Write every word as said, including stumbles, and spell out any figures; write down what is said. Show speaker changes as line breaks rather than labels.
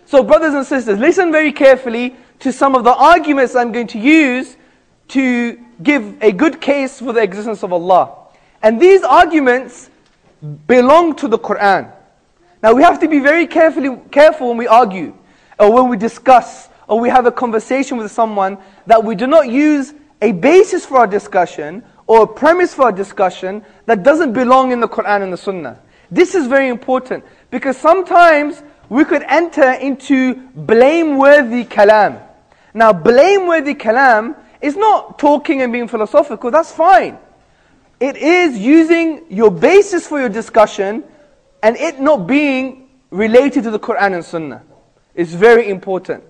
So brothers and sisters, listen very carefully to some of the arguments I'm going to use to give a good case for the existence of Allah. And these arguments belong to the Qur'an. Now we have to be very carefully, careful when we argue, or when we discuss, or we have a conversation with someone, that we do not use a basis for our discussion, or a premise for our discussion, that doesn't belong in the Qur'an and the Sunnah. This is very important, because sometimes we could enter into blameworthy kalam. Now blameworthy kalam is not talking and being philosophical, that's fine. It is using your basis for your discussion and it not being related to the Qur'an and Sunnah. It's very important.